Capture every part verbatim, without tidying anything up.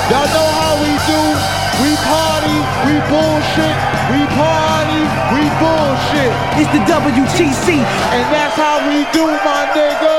Y'all know how we do. We party, we bullshit, we party, we bullshit. It's the W T C, and that's how we do, my nigga.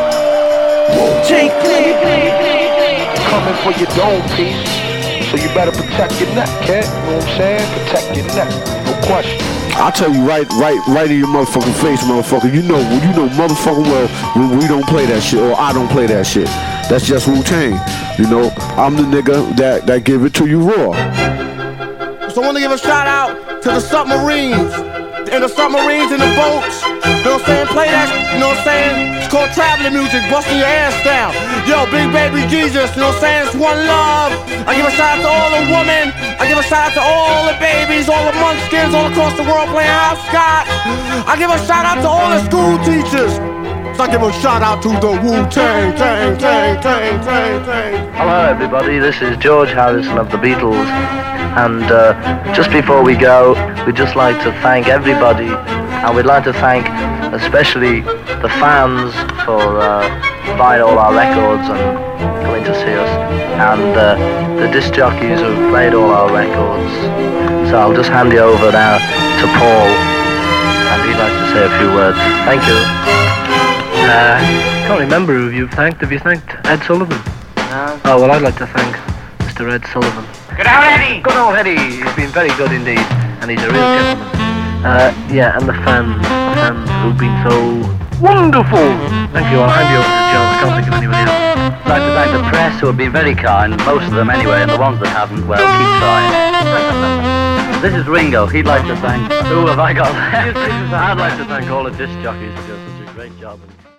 J Clear. Coming for your dome piece, so you better protect your neck, kid. You know what I'm saying? Protect your neck, no question. I'll tell you right, right, right in your motherfucking face, motherfucker. You know, you know, motherfucking well when we don't play that shit, or I don't play that shit. That's just Wu-Tang. You know, I'm the nigga that that give it to you raw. So I want to give a shout out to the submarines, and the submarines and the boats. You know what I'm saying? Play that. You know what I'm saying? It's called traveling music, busting your ass down. Yo, Big Baby Jesus. You know what I'm saying? It's one love. I give a shout out to all the women. I give a shout out to all the babies, all the munchkins all across the world playing hopscotch. I give a shout out to all the school teachers. So I give a shout out to the Wu-Tang, tang, tang, tang, tang, tang. Hello everybody, this is George Harrison of the Beatles, and uh, just before we go, we'd just like to thank everybody, and we'd like to thank especially the fans for uh, buying all our records and coming to see us, and uh, the disc jockeys who've played all our records. So I'll just hand you over now to Paul, and he'd like to say a few words. Thank you. Uh, I can't remember who you've thanked. Have you thanked Ed Sullivan? No. Oh, well, I'd like to thank Mister Ed Sullivan. Good old Eddie! Good old Eddie! He's been very good indeed, and he's a real gentleman. Uh, yeah, and the fans, the fans who've been so wonderful. Thank you, I'll hand you over to John. I can't think of anybody else. I'd like to thank the press who have been very kind, most of them anyway, and the ones that haven't, well, keep trying. This is Ringo. He'd like to thank... Who have I got left? I'd like to thank all the disc jockeys who do such a great job.